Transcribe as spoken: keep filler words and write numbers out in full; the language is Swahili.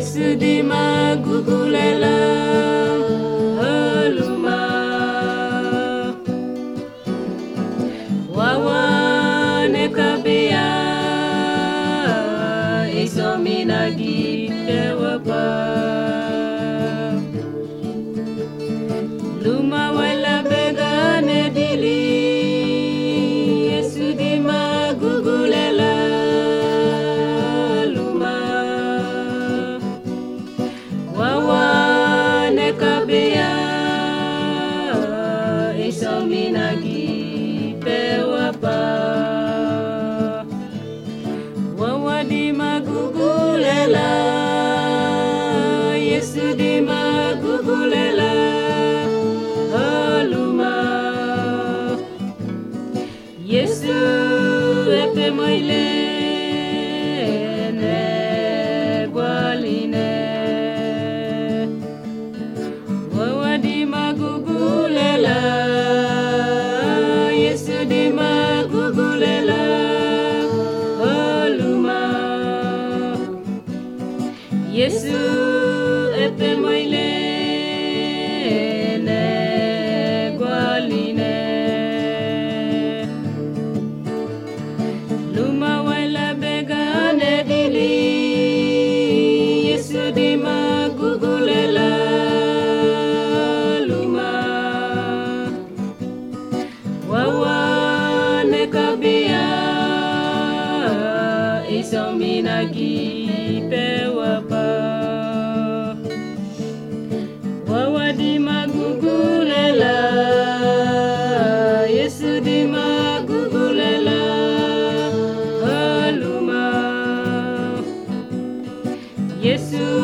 Yesu di magugulela haluma wawane kabia isominagi dewapa luma wala begane dili Yesu di magugulela luma wawane kabia isominagi pewapa wawadi magugulela Yesu di magugulela haluma Yesu epe moile ne gwaline wawadi magugulela Yesu di magugulela haluma Yesu epe moile ne gwaline luma wala begane dili Yesu di magugulela luma wawane kabia isominagi pewapa wawadi magugulela Yesu di magugulela haluma Yesu